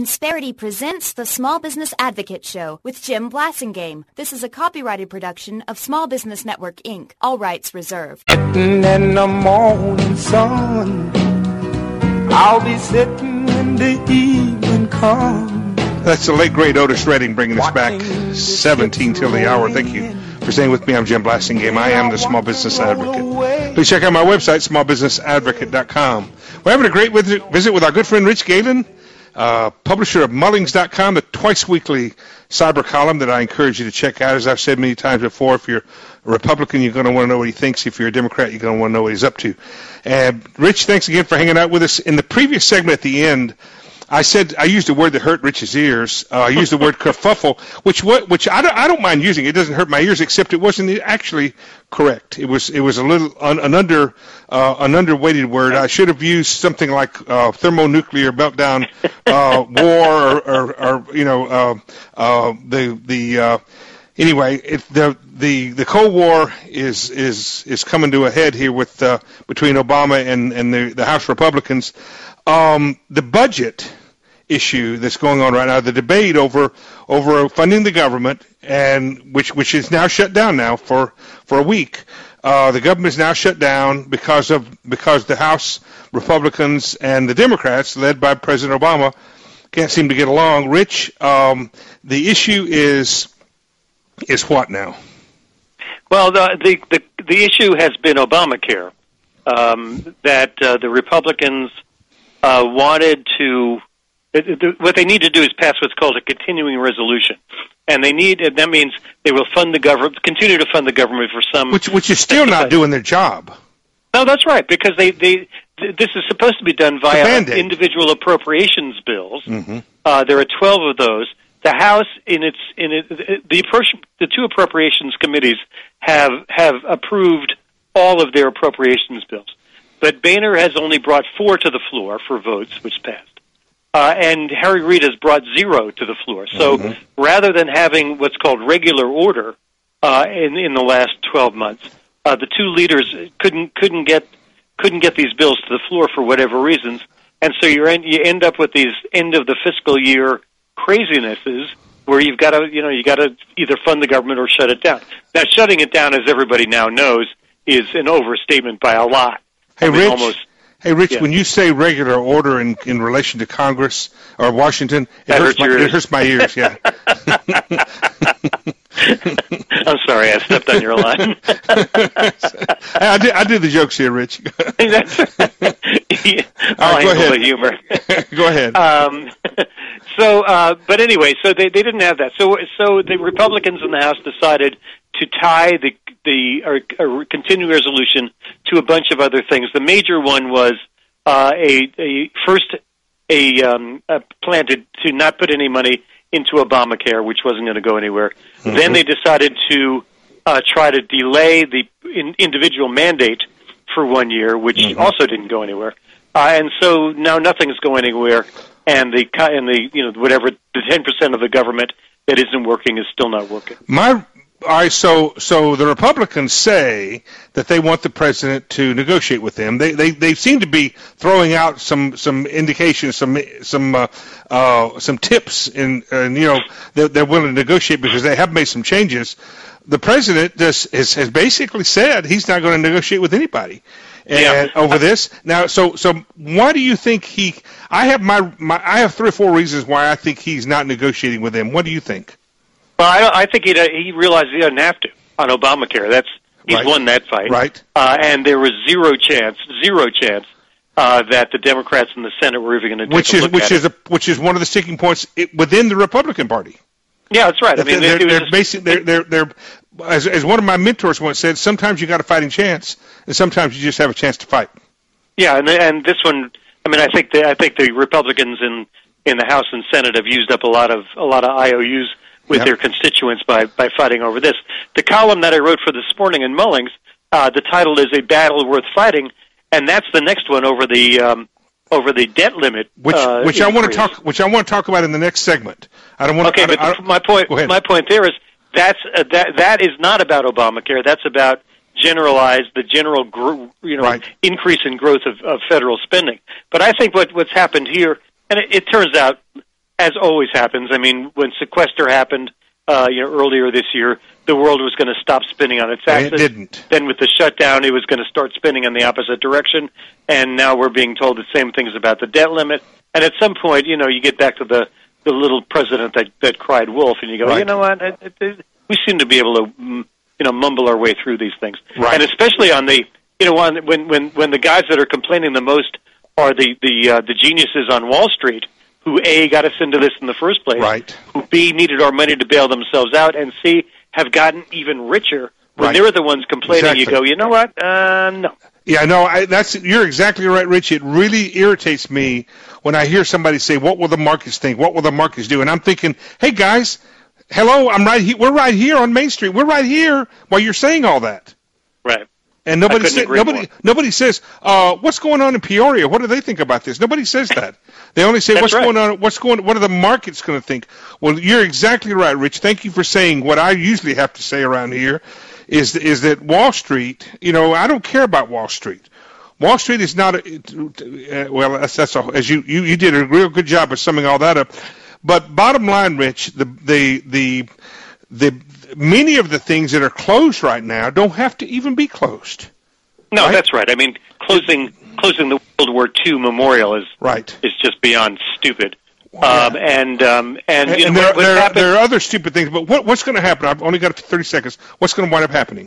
Insperity presents the Small Business Advocate Show with Jim Blasingame. This is a copyrighted production of Small Business Network, Inc. All rights reserved. Sitting in the morning sun, I'll be sitting when the evening comes. That's the late, great Otis Redding bringing us back 17 till the hour. Thank you for staying with me. I'm Jim Blasingame. I am the Small Business Advocate. Please check out my website, smallbusinessadvocate.com. We're having a great visit with our good friend Rich Galen, publisher of Mullings.com, the twice-weekly cyber column that I encourage you to check out. As I've said many times before, if you're a Republican, you're going to want to know what he thinks. If you're a Democrat, you're going to want to know what he's up to. And Rich, thanks again for hanging out with us. In the previous segment at the end, I used a word that hurt Rich's ears. I used the word kerfuffle, which I don't mind using. It doesn't hurt my ears, except it wasn't actually correct. It was a little an underweighted word. I should have used something like thermonuclear meltdown, war, anyway. The Cold War is coming to a head here with between Obama and the House Republicans. The budget issue that's going on right now, the debate over funding the government, and which is now shut down now for a week. The government is now shut down because the House Republicans and the Democrats, led by President Obama, can't seem to get along. Rich, the issue is what now? Well, the issue has been Obamacare, that the Republicans wanted to. What they need to do is pass what's called a continuing resolution, and that means they will fund the government, continue to fund the government for some. Which is still not doing their job. No, that's right, because this is supposed to be done via individual appropriations bills. Mm-hmm. There are 12 of those. The House, the two appropriations committees have approved all of their appropriations bills. But Boehner has only brought 4 to the floor for votes, which passed. And Harry Reid has brought 0 to the floor. So rather than having what's called regular order in the last 12 months, the two leaders couldn't get these bills to the floor for whatever reasons. And so you end up with these end of the fiscal year crazinesses where you've got to either fund the government or shut it down. Now, shutting it down, as everybody now knows, is an overstatement by a lot. Hey, Rich, yeah. When you say regular order in relation to Congress or Washington, it hurts my ears, yeah. I'm sorry, I stepped on your line. I do the jokes here, Rich. I'll handle the humor. Go ahead. But anyway, so they didn't have that. So the Republicans in the House decided to tie the continuing resolution to a bunch of other things. The major one was a plan to not put any money into Obamacare, which wasn't going to go anywhere. Mm-hmm. Then they decided to try to delay the individual mandate for 1 year, which also didn't go anywhere. And so now nothing's going anywhere, and the 10% of the government that isn't working is still not working. So the Republicans say that they want the president to negotiate with them. They seem to be throwing out some indications, some tips, and they're willing to negotiate because they have made some changes. The president has basically said he's not going to negotiate with anybody over this. Now, so why do you think he? I have 3 or 4 reasons why I think he's not negotiating with them. What do you think? Well, I think he realized he doesn't have to on Obamacare. He's won that fight, right? And there was zero chance that the Democrats in the Senate were even going to take a look at it. Which is one of the sticking points within the Republican Party. Yeah, that's right. I mean, they're as one of my mentors once said, sometimes you got a fighting chance, and sometimes you just have a chance to fight. Yeah, and this one, I mean, I think the Republicans in the House and Senate have used up a lot of IOUs with their constituents by fighting over this. The column that I wrote for This Morning in Mullings, the title is "A Battle Worth Fighting," and that's the next one over the debt limit, which I want to talk about in the next segment. I don't want. Okay, my point there is that is not about Obamacare. That's about the general increase in growth of federal spending. But I think what's happened here, and it turns out as always happens. I mean, when sequester happened, earlier this year, the world was going to stop spinning on its axis. And it didn't. Then with the shutdown, it was going to start spinning in the opposite direction. And now we're being told the same things about the debt limit. And at some point, you get back to the little president that cried wolf, and you go, right. You know what? We seem to be able to, mumble our way through these things. Right. And especially on the, when the guys that are complaining the most are the geniuses on Wall Street, who A, got us into this in the first place, right. who B, needed our money to bail themselves out, and C, have gotten even richer. When right. they're the ones complaining, exactly. You go, you know what? No. Yeah, no, you're exactly right, Rich. It really irritates me when I hear somebody say, "What will the markets think? What will the markets do?" And I'm thinking, "Hey guys, hello, I'm right here. We're right here on Main Street. We're right here while you're saying all that." Right. And nobody says, "What's going on in Peoria? What do they think about this?" Nobody says that. They only say, That's right. going on? What are the markets going to think?" Well, you're exactly right, Rich. Thank you for saying what I usually have to say around here. Is that Wall Street? I don't care about Wall Street. Wall Street is not. That's all. As you did a real good job of summing all that up. But bottom line, Rich, the many of the things that are closed right now don't have to even be closed. No, right? That's right. I mean, closing the World War II memorial is just beyond stupid. Wow. And there are other stupid things, but what's going to happen? I've only got 30 seconds. What's going to wind up happening?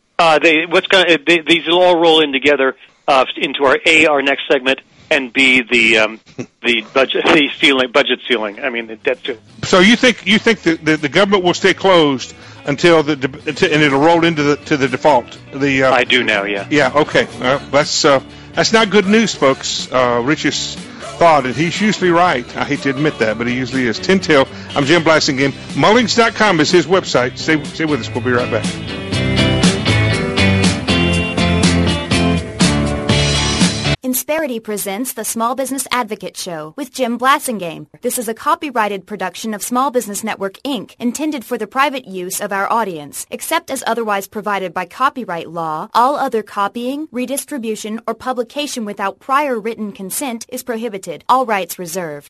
These will all roll in together into our next segment, and B, the budget ceiling. I mean, the debt ceiling. So you think the government will stay closed until and it'll roll into the default? I do now. Yeah. Yeah. Okay. That's not good news, folks. Rich's thought, and he's usually right. I hate to admit that, but he usually is. Tintail. I'm Jim Blasingame. Mullings.com is his website. Stay with us. We'll be right back. Insperity presents the Small Business Advocate Show with Jim Blasingame. This is a copyrighted production of Small Business Network, Inc., intended for the private use of our audience. Except as otherwise provided by copyright law, all other copying, redistribution, or publication without prior written consent is prohibited. All rights reserved.